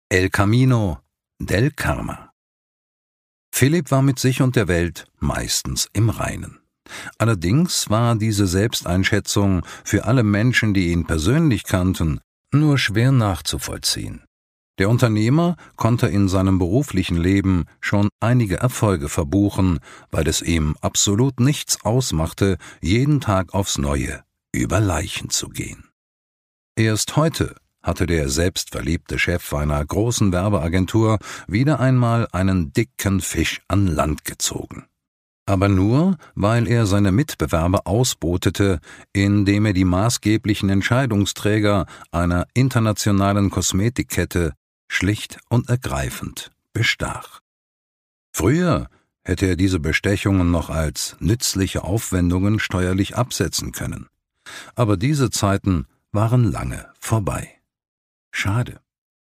El Camino del Karma. Philipp war mit sich und der Welt meistens im Reinen. Allerdings war diese Selbsteinschätzung für alle Menschen, die ihn persönlich kannten, nur schwer nachzuvollziehen. Der Unternehmer konnte in seinem beruflichen Leben schon einige Erfolge verbuchen, weil es ihm absolut nichts ausmachte, jeden Tag aufs Neue über Leichen zu gehen. Erst heute hatte der selbstverliebte Chef einer großen Werbeagentur wieder einmal einen dicken Fisch an Land gezogen. Aber nur, weil er seine Mitbewerber ausbotete, indem er die maßgeblichen Entscheidungsträger einer internationalen Kosmetikkette schlicht und ergreifend bestach. Früher hätte er diese Bestechungen noch als nützliche Aufwendungen steuerlich absetzen können. Aber diese Zeiten waren lange vorbei. Schade.